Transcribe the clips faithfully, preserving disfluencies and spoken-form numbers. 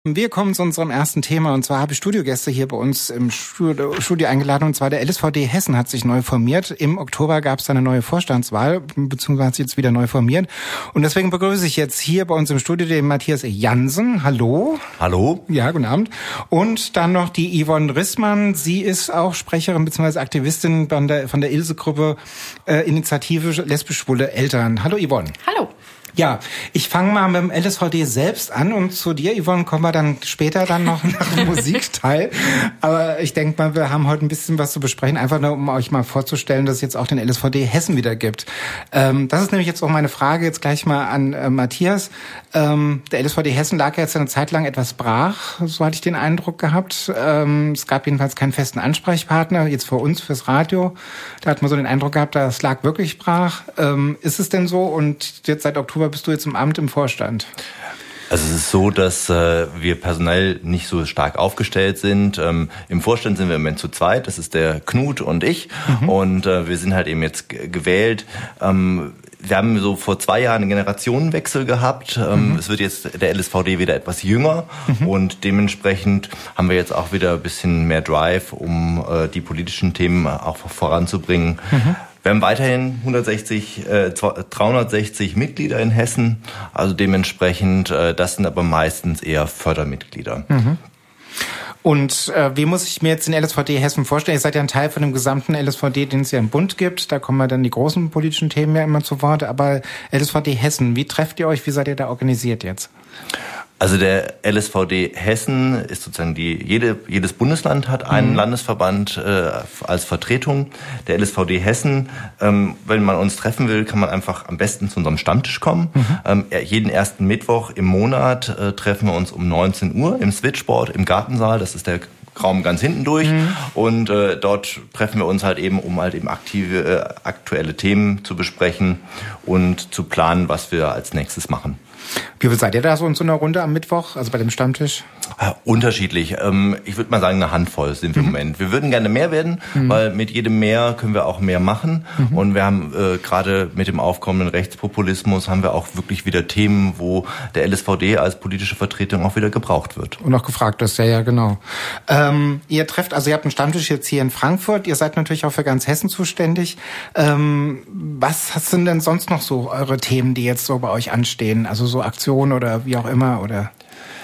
Wir kommen zu unserem ersten Thema, und zwar habe ich Studiogäste hier bei uns im Studio, Studio eingeladen, und zwar der L S V D Hessen hat sich neu formiert. Im Oktober gab es eine neue Vorstandswahl, beziehungsweise hat sich jetzt wieder neu formiert. Und deswegen begrüße ich jetzt hier bei uns im Studio den Matthias Jansen. Hallo. Hallo. Ja, guten Abend. Und dann noch die Yvonne Rissmann. Sie ist auch Sprecherin bzw. Aktivistin von der, von der Ilse-Gruppe äh, Initiative lesbisch-schwule Eltern. Hallo Yvonne. Hallo. Ja, ich fange mal mit dem L S V D selbst an, und zu dir, Yvonne, kommen wir dann später dann noch nach dem Musikteil. Aber ich denke mal, wir haben heute ein bisschen was zu besprechen, einfach nur, um euch mal vorzustellen, dass es jetzt auch den L S V D Hessen wieder gibt. Ähm, das ist nämlich jetzt auch meine Frage jetzt gleich mal an äh, Matthias. Ähm, der L S V D Hessen lag ja jetzt eine Zeit lang etwas brach, so hatte ich den Eindruck gehabt. Ähm, es gab jedenfalls keinen festen Ansprechpartner, jetzt für uns, fürs Radio. Da hat man so den Eindruck gehabt, das lag wirklich brach. Ähm, ist es denn so? Und jetzt seit Oktober bist du jetzt im Amt im Vorstand? Also es ist so, dass äh, wir personell nicht so stark aufgestellt sind. Ähm, Im Vorstand sind wir im Moment zu zweit. Das ist der Knut und ich. Mhm. Und äh, wir sind halt eben jetzt g- gewählt. Ähm, wir haben so vor zwei Jahren einen Generationenwechsel gehabt. Ähm, mhm. Es wird jetzt der L S V D wieder etwas jünger. Mhm. Und dementsprechend haben wir jetzt auch wieder ein bisschen mehr Drive, um äh, die politischen Themen auch voranzubringen. Mhm. Wir haben weiterhin hundertsechzig, äh, dreihundertsechzig Mitglieder in Hessen, also dementsprechend, äh, das sind aber meistens eher Fördermitglieder. Mhm. Und äh, wie muss ich mir jetzt den L S V D Hessen vorstellen? Ihr seid ja ein Teil von dem gesamten L S V D, den es ja im Bund gibt. Da kommen ja dann die großen politischen Themen ja immer zu Wort. Aber L S V D Hessen, wie trefft ihr euch? Wie seid ihr da organisiert jetzt? Also der L S V D Hessen ist sozusagen die, jede, jedes Bundesland hat einen mhm. Landesverband äh, als Vertretung. Der L S V D Hessen, ähm, wenn man uns treffen will, kann man einfach am besten zu unserem Stammtisch kommen. Mhm. Ähm, jeden ersten Mittwoch im Monat äh, treffen wir uns um neunzehn Uhr im Switchboard im Gartensaal. Das ist der Raum ganz hinten durch. Mhm. Und äh, dort treffen wir uns halt eben, um halt eben aktive, äh, aktuelle Themen zu besprechen und zu planen, was wir als nächstes machen. Wie viel seid ihr da so in so einer Runde am Mittwoch, also bei dem Stammtisch? Ja, unterschiedlich. Ich würde mal sagen, eine Handvoll sind wir mhm. im Moment. Wir würden gerne mehr werden, mhm. weil mit jedem mehr können wir auch mehr machen. Mhm. Und wir haben äh, gerade mit dem aufkommenden Rechtspopulismus haben wir auch wirklich wieder Themen, wo der L S V D als politische Vertretung auch wieder gebraucht wird. Und auch gefragt ist, ja, ja, genau. Ähm, ihr trefft, also ihr habt einen Stammtisch jetzt hier in Frankfurt. Ihr seid natürlich auch für ganz Hessen zuständig. Ähm, was sind denn sonst noch so eure Themen, die jetzt so bei euch anstehen? Also so Aktionen oder wie auch immer, oder?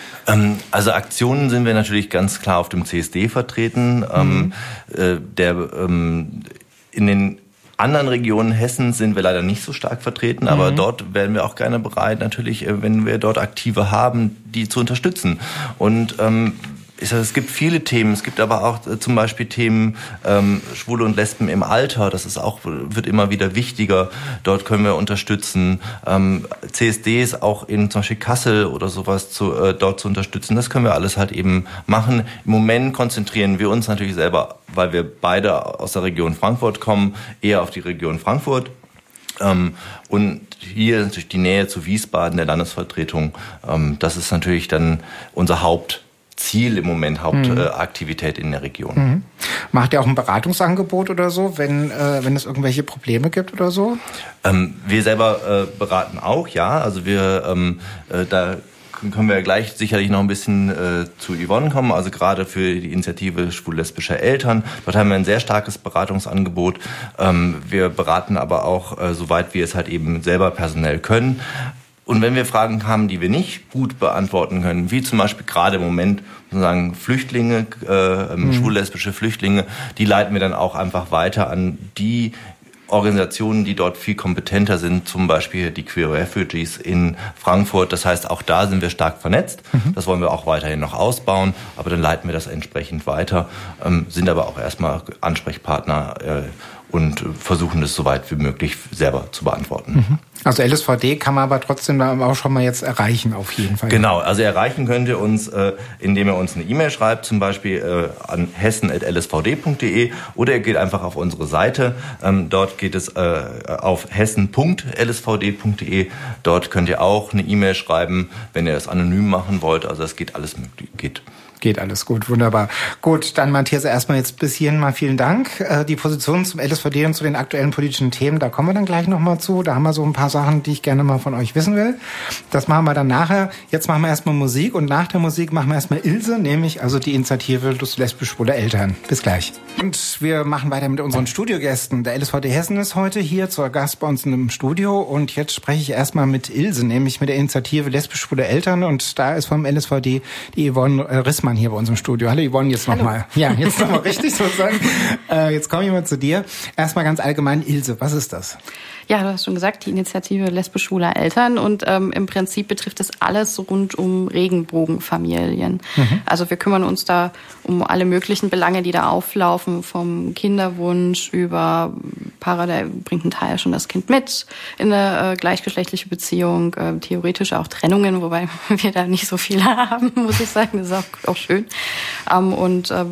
Also Aktionen sind wir natürlich ganz klar auf dem C S D vertreten. Mhm. Ähm, der, ähm, in den anderen Regionen Hessens sind wir leider nicht so stark vertreten, mhm. aber dort wären wir auch gerne bereit, natürlich, wenn wir dort Aktive haben, die zu unterstützen. Und ähm, Ich sage, es gibt viele Themen. Es gibt aber auch äh, zum Beispiel Themen ähm, Schwule und Lesben im Alter. Das ist auch wird immer wieder wichtiger. Dort können wir unterstützen. Ähm, C S Ds auch in zum Beispiel Kassel oder sowas zu, äh, dort zu unterstützen. Das können wir alles halt eben machen. Im Moment konzentrieren wir uns natürlich selber, weil wir beide aus der Region Frankfurt kommen, eher auf die Region Frankfurt. Ähm, und hier natürlich die Nähe zu Wiesbaden, der Landesvertretung. Ähm, das ist natürlich dann unser Haupt Ziel im Moment, Hauptaktivität mhm. äh, in der Region. Mhm. Macht ihr auch ein Beratungsangebot oder so, wenn äh, wenn es irgendwelche Probleme gibt oder so? Ähm, wir selber äh, beraten auch, ja. Also wir ähm, äh, da können wir gleich sicherlich noch ein bisschen äh, zu Yvonne kommen, also gerade für die Initiative schwul-lesbischer Eltern. Dort haben wir ein sehr starkes Beratungsangebot. Ähm, wir beraten aber auch, äh, soweit wir es halt eben selber personell können. Und wenn wir Fragen haben, die wir nicht gut beantworten können, wie zum Beispiel gerade im Moment sozusagen Flüchtlinge, äh, mhm. schwul-lesbische Flüchtlinge, die leiten wir dann auch einfach weiter an die Organisationen, die dort viel kompetenter sind, zum Beispiel die Queer Refugees in Frankfurt. Das heißt, auch da sind wir stark vernetzt. Mhm. Das wollen wir auch weiterhin noch ausbauen, aber dann leiten wir das entsprechend weiter, ähm, sind aber auch erstmal Ansprechpartner äh, und versuchen das so weit wie möglich selber zu beantworten. Mhm. Also L S V D kann man aber trotzdem auch schon mal jetzt erreichen, auf jeden Fall. Genau, also erreichen könnt ihr uns, äh, indem ihr uns eine E-Mail schreibt, zum Beispiel äh, an hessen at l s v d punkt d e, oder ihr geht einfach auf unsere Seite. Ähm, dort geht es äh, auf hessen punkt l s v d punkt d e. Dort könnt ihr auch eine E-Mail schreiben, wenn ihr es anonym machen wollt. Also es geht alles möglich. Geht. Geht alles gut, wunderbar. Gut, dann Matthias, erstmal jetzt bis hierhin mal vielen Dank. Die Position zum L S V D L S V D und zu den aktuellen politischen Themen, da kommen wir dann gleich nochmal zu. Da haben wir so ein paar Sachen, die ich gerne mal von euch wissen will. Das machen wir dann nachher. Jetzt machen wir erstmal Musik und nach der Musik machen wir erstmal Ilse, nämlich also die Initiative lesbisch-schwule Eltern. Bis gleich. Und wir machen weiter mit unseren Studiogästen. Der L S V D Hessen ist heute hier zur Gast bei uns im Studio und jetzt spreche ich erstmal mit Ilse, nämlich mit der Initiative lesbisch-schwule Eltern und da ist vom L S V D die Yvonne Rissmann hier bei uns im Studio. Hallo Yvonne, jetzt nochmal. Ja, jetzt nochmal richtig sozusagen. Äh, jetzt komme ich mal zu dir. Erstmal ganz allgemein, Ilse, was ist das? Ja, du hast schon gesagt, die Initiative lesbisch-schwuler Eltern und ähm, im Prinzip betrifft es alles rund um Regenbogenfamilien. Mhm. Also wir kümmern uns da um alle möglichen Belange, die da auflaufen, vom Kinderwunsch über Paare, der bringt ein Teil schon das Kind mit in eine äh, gleichgeschlechtliche Beziehung, äh, theoretisch auch Trennungen, wobei wir da nicht so viele haben, muss ich sagen, das ist auch, auch schön. Ähm, und äh,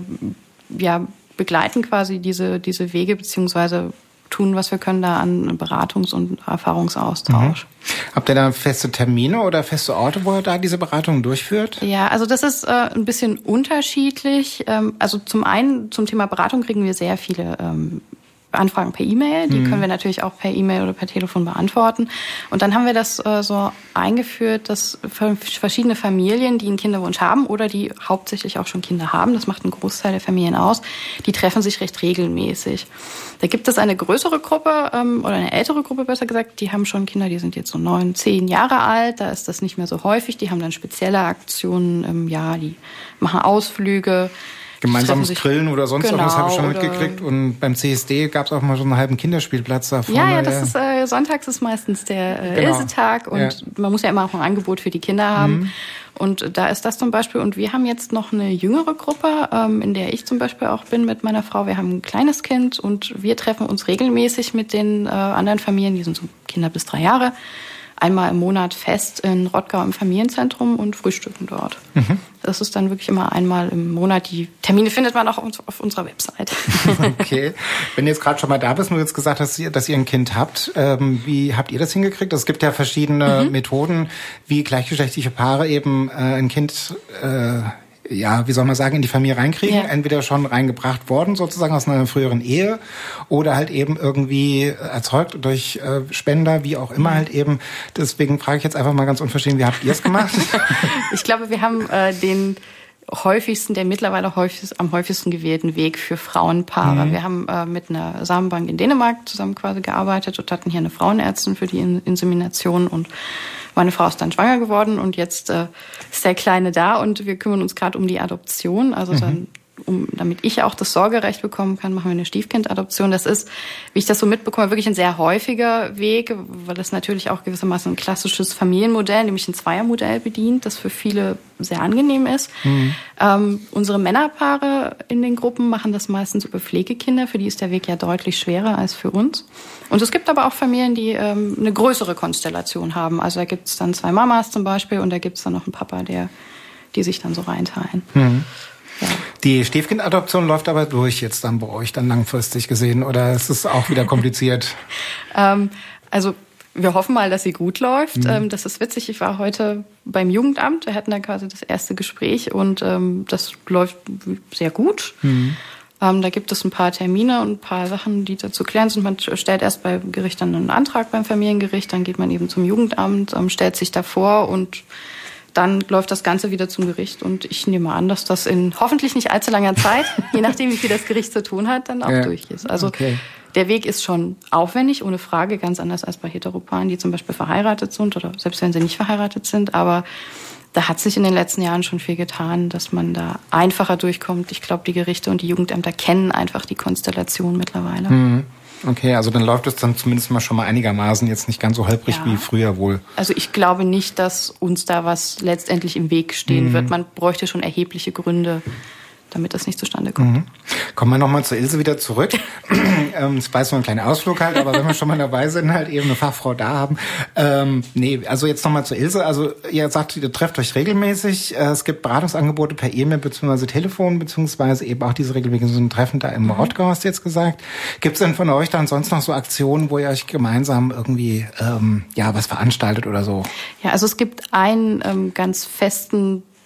ja, begleiten quasi diese, diese Wege beziehungsweise tun, was wir können da an Beratungs- und Erfahrungsaustausch. Mhm. Habt ihr da feste Termine oder feste Orte, wo ihr da diese Beratungen durchführt? Ja, also das ist äh, ein bisschen unterschiedlich. Ähm, also zum einen, zum Thema Beratung kriegen wir sehr viele ähm, Anfragen per E-Mail. Die mhm. können wir natürlich auch per E-Mail oder per Telefon beantworten. Und dann haben wir das äh, so eingeführt, dass verschiedene Familien, die einen Kinderwunsch haben oder die hauptsächlich auch schon Kinder haben, das macht einen Großteil der Familien aus, die treffen sich recht regelmäßig. Da gibt es eine größere Gruppe ähm, oder eine ältere Gruppe, besser gesagt, die haben schon Kinder, die sind jetzt so neun, zehn Jahre alt. Da ist das nicht mehr so häufig. Die haben dann spezielle Aktionen im Jahr, die machen Ausflüge. Gemeinsames Grillen oder sonst genau, was habe ich schon mitgekriegt. Und beim C S D gab es auch mal so einen halben Kinderspielplatz da vorne. Ja, ja, das ist äh, sonntags ist meistens der äh, genau. Ilse-Tag und ja. man muss ja immer auch ein Angebot für die Kinder haben. Mhm. Und da ist das zum Beispiel. Und wir haben jetzt noch eine jüngere Gruppe, ähm, in der ich zum Beispiel auch bin mit meiner Frau. Wir haben ein kleines Kind und wir treffen uns regelmäßig mit den äh, anderen Familien, die sind so Kinder bis drei Jahre, einmal im Monat fest in Rottgau im Familienzentrum und frühstücken dort. Mhm. Das ist dann wirklich immer einmal im Monat. Die Termine findet man auch auf unserer Website. Okay. Wenn du jetzt gerade schon mal da bist und du jetzt gesagt hast, dass ihr ein Kind habt, ähm, wie habt ihr das hingekriegt? Es gibt ja verschiedene mhm. Methoden, wie gleichgeschlechtliche Paare eben äh, ein Kind äh, ja, wie soll man sagen, in die Familie reinkriegen. Ja. Entweder schon reingebracht worden, sozusagen aus einer früheren Ehe, oder halt eben irgendwie erzeugt durch äh, Spender, wie auch immer halt eben. Deswegen frage ich jetzt einfach mal ganz unverschämt, wie habt ihr es gemacht? Ich glaube, wir haben äh, den häufigsten, der mittlerweile häufigst, am häufigsten gewählten Weg für Frauenpaare. Mhm. Wir haben äh, mit einer Samenbank in Dänemark zusammen quasi gearbeitet und hatten hier eine Frauenärztin für die Insemination und meine Frau ist dann schwanger geworden und jetzt äh, ist der Kleine da und wir kümmern uns gerade um die Adoption. Also mhm. dann, um, damit ich auch das Sorgerecht bekommen kann, machen wir eine Stiefkindadoption. Das ist, wie ich das so mitbekomme, wirklich ein sehr häufiger Weg, weil das natürlich auch gewissermaßen ein klassisches Familienmodell, nämlich ein Zweiermodell bedient, das für viele sehr angenehm ist. Mhm. Ähm, unsere Männerpaare in den Gruppen machen das meistens über Pflegekinder. Für die ist der Weg ja deutlich schwerer als für uns. Und es gibt aber auch Familien, die ähm, eine größere Konstellation haben. Also da gibt es dann zwei Mamas zum Beispiel und da gibt es dann noch einen Papa, der, die sich dann so reinteilen. Mhm. Ja. Die Stiefkindadoption läuft aber durch jetzt dann bei euch dann langfristig gesehen oder ist es auch wieder kompliziert? ähm, also wir hoffen mal, dass sie gut läuft. Mhm. Ähm, das ist witzig. Ich war heute beim Jugendamt. Wir hatten da quasi das erste Gespräch und ähm, das läuft sehr gut. Mhm. Ähm, da gibt es ein paar Termine und ein paar Sachen, die da zu klären sind. Man stellt erst beim Gericht dann einen Antrag beim Familiengericht, dann geht man eben zum Jugendamt, ähm, stellt sich da vor und dann läuft das Ganze wieder zum Gericht. Und ich nehme an, dass das in hoffentlich nicht allzu langer Zeit, je nachdem, wie viel das Gericht zu tun hat, dann auch ja. durch ist. Also okay. Der Weg ist schon aufwendig, ohne Frage, ganz anders als bei Heteropaaren, die zum Beispiel verheiratet sind oder selbst wenn sie nicht verheiratet sind. Aber da hat sich in den letzten Jahren schon viel getan, dass man da einfacher durchkommt. Ich glaube, die Gerichte und die Jugendämter kennen einfach die Konstellation mittlerweile. Mhm. Okay, also dann läuft es dann zumindest mal schon mal einigermaßen jetzt nicht ganz so holprig ja. wie früher wohl. Also ich glaube nicht, dass uns da was letztendlich im Weg stehen mhm. wird. Man bräuchte schon erhebliche Gründe, damit das nicht zustande kommt. Mhm. Kommen wir nochmal zu Ilse wieder zurück. Es war jetzt nur ein kleiner Ausflug halt, aber wenn wir schon mal dabei sind, halt eben eine Fachfrau da haben. Ähm, nee, also jetzt nochmal zu Ilse. Also ihr sagt, ihr trefft euch regelmäßig. Es gibt Beratungsangebote per E-Mail bzw. Telefon, beziehungsweise eben auch diese regelmäßigen Treffen da im mhm. Rottgau, hast du jetzt gesagt. Gibt es denn von euch dann sonst noch so Aktionen, wo ihr euch gemeinsam irgendwie ähm, ja was veranstaltet oder so? Ja, also es gibt einen ähm, ganz festen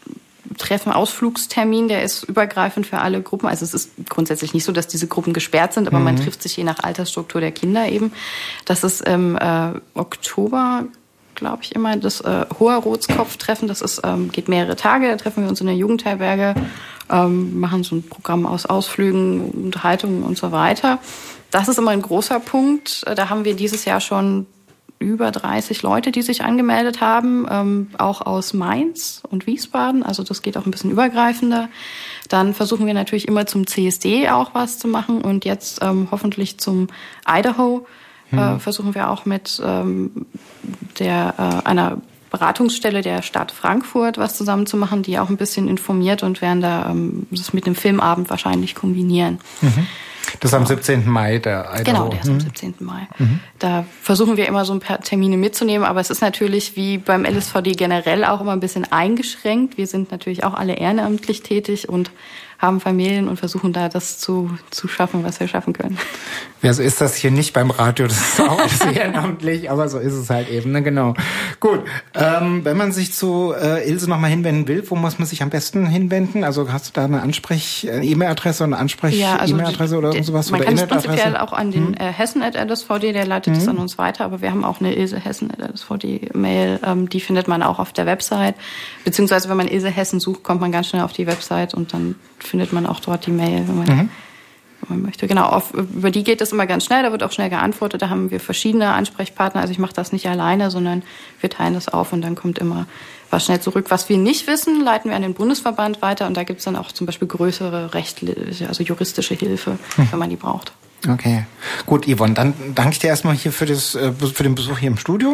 Treffen, Ausflugstermin, der ist übergreifend für alle Gruppen. Also es ist grundsätzlich nicht so, dass diese Gruppen gesperrt sind, aber mhm. man trifft sich je nach Altersstruktur der Kinder eben. Das ist im äh, Oktober, glaube ich, immer das äh, Hoher-Rotskopf-Treffen. Das ist, ähm, geht mehrere Tage, da treffen wir uns in der Jugendherberge, ähm, machen so ein Programm aus Ausflügen, Unterhaltungen und so weiter. Das ist immer ein großer Punkt. Da haben wir dieses Jahr schon über dreißig Leute, die sich angemeldet haben, ähm, auch aus Mainz und Wiesbaden. Also das geht auch ein bisschen übergreifender. Dann versuchen wir natürlich immer zum C S D auch was zu machen und jetzt ähm, hoffentlich zum Idaho hm. äh, versuchen wir auch mit ähm, der äh, einer Beratungsstelle der Stadt Frankfurt was zusammen zu machen, die auch ein bisschen informiert und werden da ähm, das mit dem Filmabend wahrscheinlich kombinieren. Mhm. Das ist am siebzehnten Mai, der Idaho. Genau, der ist am siebzehnten Mai. Mhm. Da versuchen wir immer so ein paar Termine mitzunehmen, aber es ist natürlich wie beim L S V D generell auch immer ein bisschen eingeschränkt. Wir sind natürlich auch alle ehrenamtlich tätig und haben Familien und versuchen da das zu, zu schaffen, was wir schaffen können. Ja, so ist das hier nicht beim Radio, das ist auch ehrenamtlich, aber so ist es halt eben, ne? Genau. Gut, ähm, wenn man sich zu äh, Ilse nochmal hinwenden will, wo muss man sich am besten hinwenden? Also hast du da eine Ansprech-E-Mail-Adresse oder eine Ansprech-E-Mail-Adresse ja, also oder sowas? Man oder kann es prinzipiell auch an den hm? äh, Hessen at L S V D, der leitet es hm? an uns weiter, aber wir haben auch eine Ilse Hessen at L S V D-Mail, ähm, die findet man auch auf der Website, beziehungsweise wenn man Ilse Hessen sucht, kommt man ganz schnell auf die Website und dann findet man auch dort die Mail, wenn man, mhm. wenn man möchte. Genau, auf, über die geht es immer ganz schnell, da wird auch schnell geantwortet, da haben wir verschiedene Ansprechpartner, also ich mache das nicht alleine, sondern wir teilen das auf und dann kommt immer was schnell zurück. Was wir nicht wissen, leiten wir an den Bundesverband weiter und da gibt es dann auch zum Beispiel größere rechtliche, also juristische Hilfe, mhm. wenn man die braucht. Okay, gut, Yvonne, dann danke ich dir erstmal hier für das für den Besuch hier im Studio.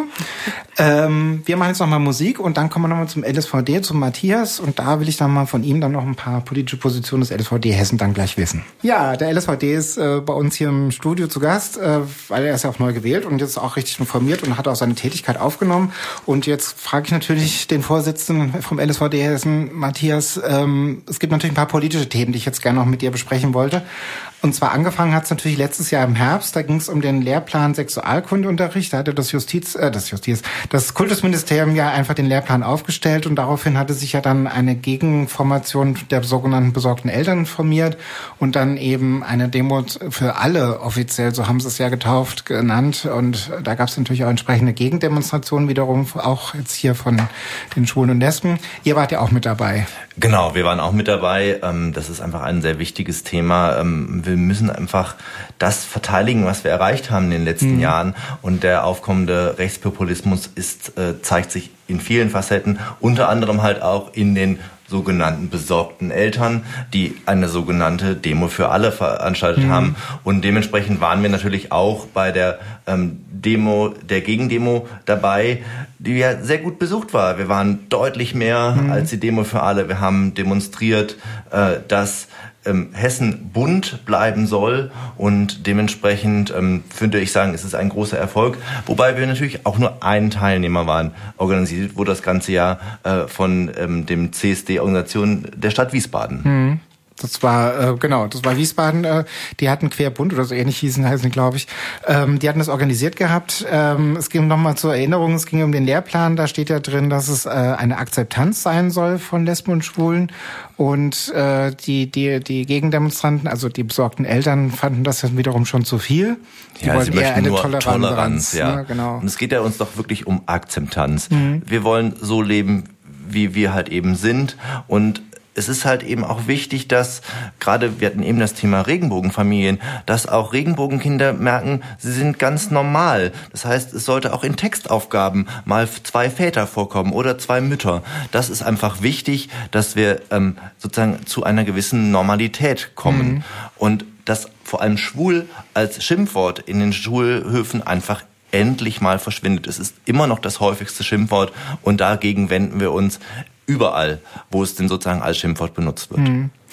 Ähm, wir machen jetzt nochmal Musik und dann kommen wir nochmal zum L S V D, zum Matthias und da will ich dann mal von ihm dann noch ein paar politische Positionen des L S V D Hessen dann gleich wissen. Ja, der L S V D ist äh, bei uns hier im Studio zu Gast, äh, weil er ist ja auch neu gewählt und jetzt auch richtig informiert und hat auch seine Tätigkeit aufgenommen. Und jetzt frage ich natürlich den Vorsitzenden vom L S V D Hessen, Matthias, ähm, es gibt natürlich ein paar politische Themen, die ich jetzt gerne noch mit dir besprechen wollte. Und zwar angefangen hat es natürlich letztes Jahr im Herbst, da ging es um den Lehrplan Sexualkundeunterricht, da hatte das Justiz, äh, das Justiz, das Kultusministerium ja einfach den Lehrplan aufgestellt und daraufhin hatte sich ja dann eine Gegenformation der sogenannten besorgten Eltern formiert und dann eben eine Demo für alle offiziell, so haben sie es ja getauft, genannt und da gab es natürlich auch entsprechende Gegendemonstrationen wiederum, auch jetzt hier von den Schwulen und Lesben. Ihr wart ja auch mit dabei. Genau, wir waren auch mit dabei. Das ist einfach ein sehr wichtiges Thema. Wir müssen einfach das verteidigen, was wir erreicht haben in den letzten mhm. Jahren. Und der aufkommende Rechtspopulismus ist, zeigt sich in vielen Facetten, unter anderem halt auch in den sogenannten besorgten Eltern, die eine sogenannte Demo für alle veranstaltet mhm. haben. Und dementsprechend waren wir natürlich auch bei der ähm, Demo, der Gegendemo dabei, die ja sehr gut besucht war. Wir waren deutlich mehr mhm. als die Demo für alle. Wir haben demonstriert, äh, dass ähm, Hessen bunt bleiben soll und dementsprechend ähm, würde ich sagen, es ist ein großer Erfolg. Wobei wir natürlich auch nur einen Teilnehmer waren. Organisiert wurde das ganze Jahr äh, von ähm, dem C S D-Organisation der Stadt Wiesbaden. Mhm. Das war, äh, genau, das war Wiesbaden, äh, die hatten Querbunt oder so ähnlich hießen, heißen, glaube ich. Ähm, die hatten das organisiert gehabt. Ähm, es ging nochmal zur Erinnerung, es ging um den Lehrplan, da steht ja drin, dass es äh, eine Akzeptanz sein soll von Lesben und Schwulen. Und äh, die, die, die Gegendemonstranten, also die besorgten Eltern, fanden das dann wiederum schon zu viel. Die ja, wollten eher eine nur Toleranz. Toleranz ja. Ne? Genau. Und es geht ja uns doch wirklich um Akzeptanz. Mhm. Wir wollen so leben, wie wir halt eben sind und es ist halt eben auch wichtig, dass gerade, wir hatten eben das Thema Regenbogenfamilien, dass auch Regenbogenkinder merken, sie sind ganz normal. Das heißt, es sollte auch in Textaufgaben mal zwei Väter vorkommen oder zwei Mütter. Das ist einfach wichtig, dass wir ähm, sozusagen zu einer gewissen Normalität kommen. Mhm. Und dass vor allem schwul als Schimpfwort in den Schulhöfen einfach endlich mal verschwindet. Es ist immer noch das häufigste Schimpfwort und dagegen wenden wir uns überall, wo es denn sozusagen als Schimpfwort benutzt wird. Mhm.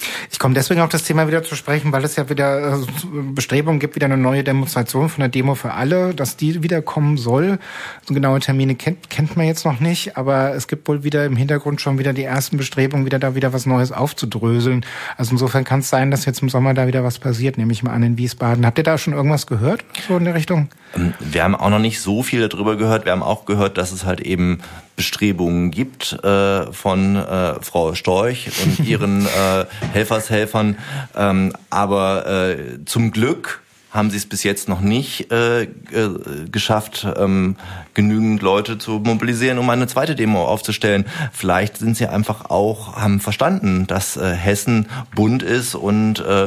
Ich komme deswegen auf das Thema wieder zu sprechen, weil es ja wieder äh, Bestrebungen gibt, wieder eine neue Demonstration von der Demo für alle, dass die wiederkommen soll. So genaue Termine kennt, kennt man jetzt noch nicht, aber es gibt wohl wieder im Hintergrund schon wieder die ersten Bestrebungen, wieder da wieder was Neues aufzudröseln. Also insofern kann es sein, dass jetzt im Sommer da wieder was passiert, nehme ich mal an, in Wiesbaden. Habt ihr da schon irgendwas gehört, so in der Richtung? Wir haben auch noch nicht so viel darüber gehört. Wir haben auch gehört, dass es halt eben Bestrebungen gibt äh, von äh, Frau Storch und ihren äh, Helfershelfern. Ähm, aber äh, zum Glück haben sie es bis jetzt noch nicht äh, äh, geschafft, ähm, genügend Leute zu mobilisieren, um eine zweite Demo aufzustellen. Vielleicht sind sie einfach auch, haben verstanden, dass äh, Hessen bunt ist und äh,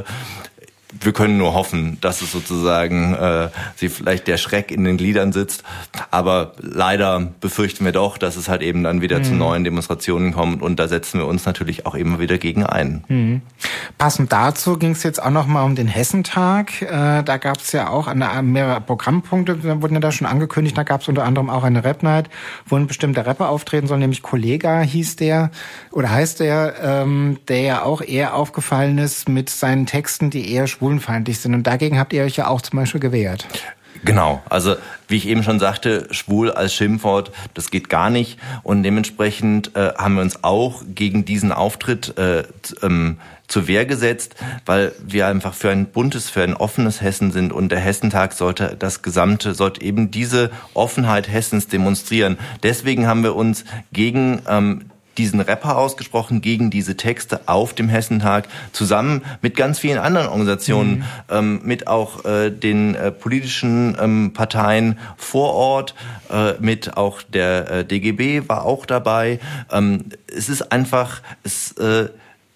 wir können nur hoffen, dass es sozusagen äh, sie vielleicht der Schreck in den Gliedern sitzt. Aber leider befürchten wir doch, dass es halt eben dann wieder mhm. zu neuen Demonstrationen kommt. Und da setzen wir uns natürlich auch immer wieder gegen ein. Mhm. Passend dazu ging es jetzt auch noch mal um den Hessentag. Äh, da gab es ja auch eine, mehrere Programmpunkte, da wurden ja da schon angekündigt. Da gab es unter anderem auch eine Rap-Night, wo ein bestimmter Rapper auftreten soll, nämlich Kollega hieß der oder heißt der, ähm, der ja auch eher aufgefallen ist mit seinen Texten, die eher schwulenfeindlich sind. Und dagegen habt ihr euch ja auch zum Beispiel gewehrt. Genau, also wie ich eben schon sagte, schwul als Schimpfwort, das geht gar nicht. Und dementsprechend äh, haben wir uns auch gegen diesen Auftritt äh, ähm, zur Wehr gesetzt, weil wir einfach für ein buntes, für ein offenes Hessen sind. Und der Hessentag sollte das Gesamte, sollte eben diese Offenheit Hessens demonstrieren. Deswegen haben wir uns gegen ähm, diesen Rapper ausgesprochen, gegen diese Texte auf dem Hessentag, zusammen mit ganz vielen anderen Organisationen, mhm. ähm, mit auch äh, den äh, politischen ähm, Parteien vor Ort, äh, mit auch der äh, D G B war auch dabei. Ähm, es ist einfach, es, äh,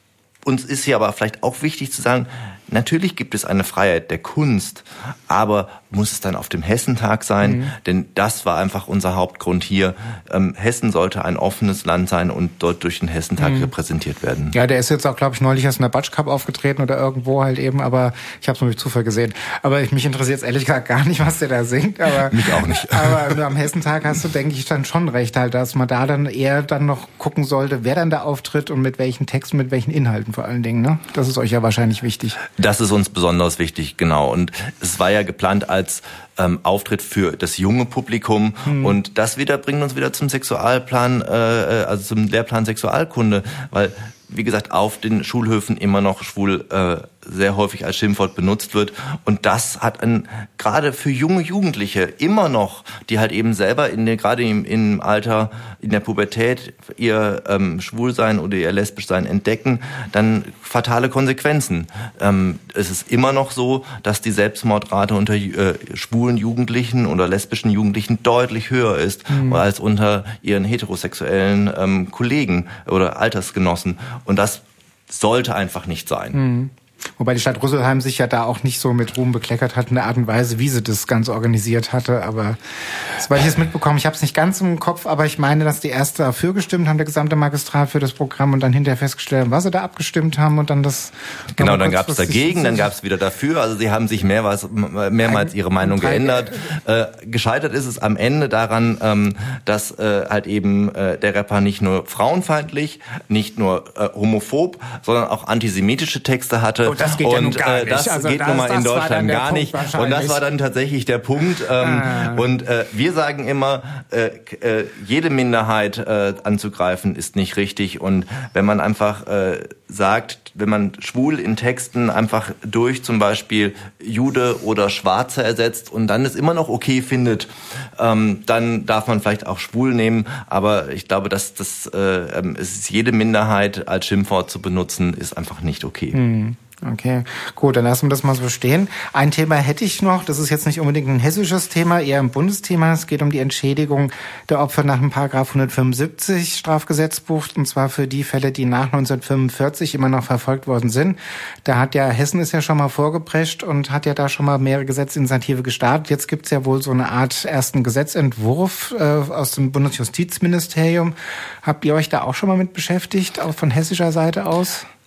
uns ist hier aber vielleicht auch wichtig zu sagen, natürlich gibt es eine Freiheit der Kunst, aber muss es dann auf dem Hessentag sein? Mhm. Denn das war einfach unser Hauptgrund hier. Ähm, Hessen sollte ein offenes Land sein und dort durch den Hessentag mhm. repräsentiert werden. Ja, der ist jetzt auch, glaube ich, neulich erst in der Batsch Cup aufgetreten oder irgendwo halt eben, aber ich habe es nur durch Zufall gesehen. Aber ich, mich interessiert jetzt ehrlich gesagt gar nicht, was der da singt. Aber, mich auch nicht. Aber am Hessentag hast du, denke ich, dann schon recht halt, dass man da dann eher dann noch gucken sollte, wer dann da auftritt und mit welchen Texten, mit welchen Inhalten vor allen Dingen. Ne? Das ist euch ja wahrscheinlich wichtig. Das ist uns besonders wichtig, genau. Und es war ja geplant als ähm, Auftritt für das junge Publikum. Hm. Und das wieder bringt uns wieder zum Sexualplan, äh, also zum Lehrplan Sexualkunde, weil, wie gesagt, auf den Schulhöfen immer noch schwul äh, sehr häufig als Schimpfwort benutzt wird. Und das hat ein, gerade für junge Jugendliche immer noch, die halt eben selber in der, gerade im, im Alter, in der Pubertät ihr ähm, Schwulsein oder ihr Lesbischsein entdecken, dann fatale Konsequenzen. Ähm, es ist immer noch so, dass die Selbstmordrate unter äh, schwulen Jugendlichen oder lesbischen Jugendlichen deutlich höher ist mhm. als unter ihren heterosexuellen ähm, Kollegen oder Altersgenossen. Und das sollte einfach nicht sein. Mhm. Wobei die Stadt Rüsselheim sich ja da auch nicht so mit Ruhm bekleckert hat in der Art und Weise, wie sie das Ganze organisiert hatte. Aber soweit ich es mitbekommen, ich habe es nicht ganz im Kopf, aber ich meine, dass die erste dafür gestimmt haben, der gesamte Magistrat für das Programm und dann hinterher festgestellt haben, was sie da abgestimmt haben und dann das... Genau, dann gab es dagegen, dann gab es wieder dafür. Also sie haben sich mehrmals, mehrmals ihre Meinung geändert. Äh, gescheitert ist es am Ende daran, ähm, dass äh, halt eben äh, der Rapper nicht nur frauenfeindlich, nicht nur äh, homophob, sondern auch antisemitische Texte hatte. Oh, das geht und, ja nun gar äh, das nicht. Also geht das, nun mal in Deutschland gar nicht. Und das war dann tatsächlich der Punkt. Ähm, ah. Und äh, wir sagen immer, äh, äh, jede Minderheit äh, anzugreifen ist nicht richtig. Und wenn man einfach äh, sagt, wenn man schwul in Texten einfach durch zum Beispiel Jude oder Schwarze ersetzt und dann es immer noch okay findet, ähm, dann darf man vielleicht auch schwul nehmen. Aber ich glaube, dass das äh, es ist jede Minderheit als Schimpfwort zu benutzen, ist einfach nicht okay. Hm. Okay, gut, dann lassen wir das mal so stehen. Ein Thema hätte ich noch, das ist jetzt nicht unbedingt ein hessisches Thema, eher ein Bundesthema. Es geht um die Entschädigung der Opfer nach dem Paragraph hundertfünfundsiebzig Strafgesetzbuch, und zwar für die Fälle, die nach neunzehnhundertfünfundvierzig immer noch verfolgt worden sind. Da hat ja, Hessen ist ja schon mal vorgeprescht und hat ja da schon mal mehrere Gesetzesinitiative gestartet. Jetzt gibt's ja wohl so eine Art ersten Gesetzentwurf äh, aus dem Bundesjustizministerium. Habt ihr euch da auch schon mal mit beschäftigt, auch von hessischer Seite aus?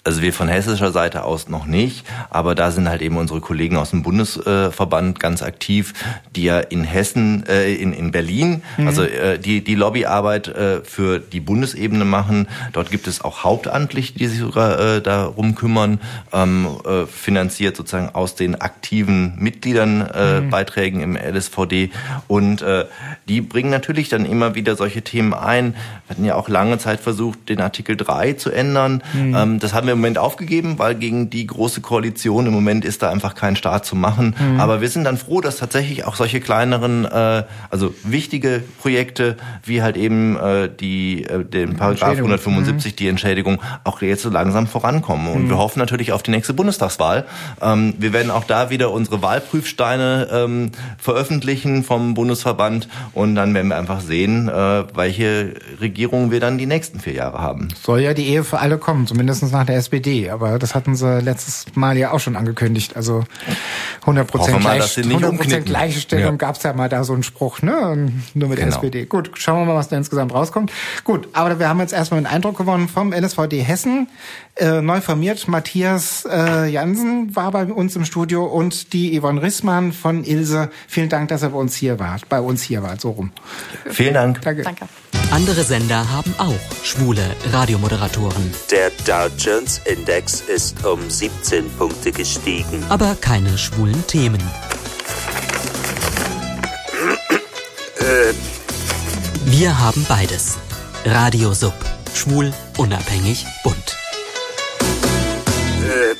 Also wir von hessischer Seite aus noch nicht, aber da sind halt eben unsere Kollegen aus dem Bundesverband ganz aktiv, die ja in Hessen, äh, in, in Berlin, mhm. also äh, die, die Lobbyarbeit äh, für die Bundesebene machen. Dort gibt es auch Hauptamtliche, die sich sogar äh, darum kümmern, ähm, äh, finanziert sozusagen aus den aktiven Mitgliedern äh, mhm. Beiträgen im L S V D. Und äh, die bringen natürlich dann immer wieder solche Themen ein. Wir hatten ja auch lange Zeit versucht, den Artikel drei zu ändern. Mhm. Ähm, das haben wir im Moment aufgegeben, weil gegen die große Koalition im Moment ist da einfach kein Staat zu machen. Mhm. Aber wir sind dann froh, dass tatsächlich auch solche kleineren, äh, also wichtige Projekte wie halt eben äh, die äh, den Paragraph hundertfünfundsiebzig, mhm. die Entschädigung, auch jetzt so langsam vorankommen. Und mhm. wir hoffen natürlich auf die nächste Bundestagswahl. Ähm, wir werden auch da wieder unsere Wahlprüfsteine ähm, veröffentlichen vom Bundesverband und dann werden wir einfach sehen, äh, welche Regierung wir dann die nächsten vier Jahre haben. Soll ja die Ehe für alle kommen, zumindest nach der S P D. Aber das hatten sie letztes Mal ja auch schon angekündigt. Also hundert Prozent Gleich, Gleichstellung ja. gab es ja mal da so einen Spruch, ne? Nur mit der genau. S P D. Gut, schauen wir mal, was da insgesamt rauskommt. Gut, aber wir haben jetzt erstmal einen Eindruck gewonnen vom L S V D Hessen. Äh, neu formiert, Matthias äh, Jansen war bei uns im Studio und die Yvonne Rissmann von Ilse. Vielen Dank, dass ihr bei uns hier wart. Bei uns hier wart, so rum. Vielen Dank. Danke. Danke. Andere Sender haben auch schwule Radiomoderatoren. Der Dow Jones Index ist um siebzehn Punkte gestiegen. Aber keine schwulen Themen. Wir haben beides. Radio Sub. Schwul, unabhängig, bunt.